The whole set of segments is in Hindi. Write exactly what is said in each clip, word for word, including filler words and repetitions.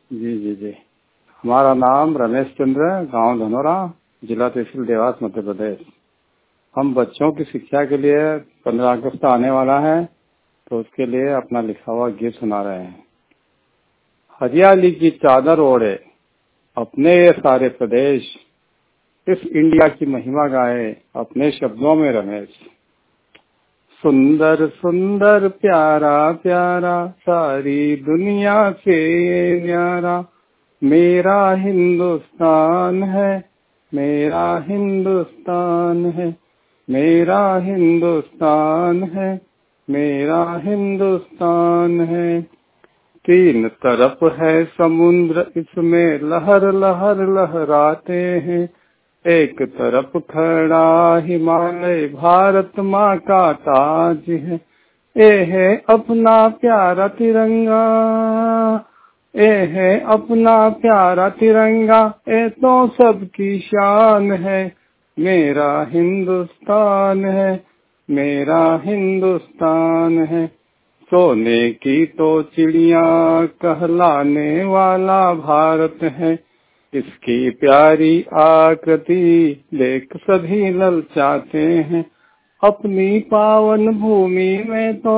जी जी जी। हमारा नाम रमेश चंद्र, गांव धनोरा, जिला तहसील देवास, मध्य प्रदेश। हम बच्चों की शिक्षा के लिए पंद्रह अगस्त आने वाला है, तो उसके लिए अपना लिखा हुआ गीत सुना रहे हैं। हरियाली की चादर ओढ़े अपने ये सारे प्रदेश, इस इंडिया की महिमा गाए अपने शब्दों में रमेश। सुंदर सुंदर प्यारा प्यारा सारी दुनिया से न्यारा, मेरा हिंदुस्तान है, मेरा हिंदुस्तान है, मेरा हिंदुस्तान है, मेरा हिंदुस्तान है। तीन तरफ है समुद्र, इसमें लहर लहर लहराते हैं। एक तरफ खड़ा हिमालय, भारत माँ का ताज है। ए है अपना प्यारा तिरंगा, ए है अपना प्यारा तिरंगा, ए तो सबकी शान है। मेरा हिंदुस्तान है, मेरा हिंदुस्तान है। सोने की तो चिड़िया कहलाने वाला भारत है। इसकी प्यारी आकृति देख सभी ललचाते हैं। अपनी पावन भूमि में तो,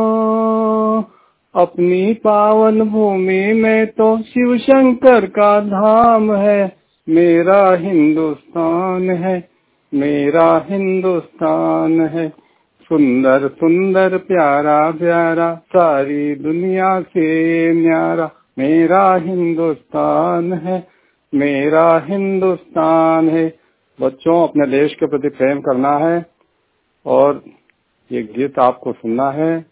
अपनी पावन भूमि में तो शिव शंकर का धाम है। मेरा हिंदुस्तान है, मेरा हिंदुस्तान है। सुंदर सुंदर प्यारा प्यारा सारी दुनिया से न्यारा, मेरा हिंदुस्तान है, मेरा हिंदुस्तान है। बच्चों, अपने देश के प्रति प्रेम करना है और ये गीत आपको सुनना है।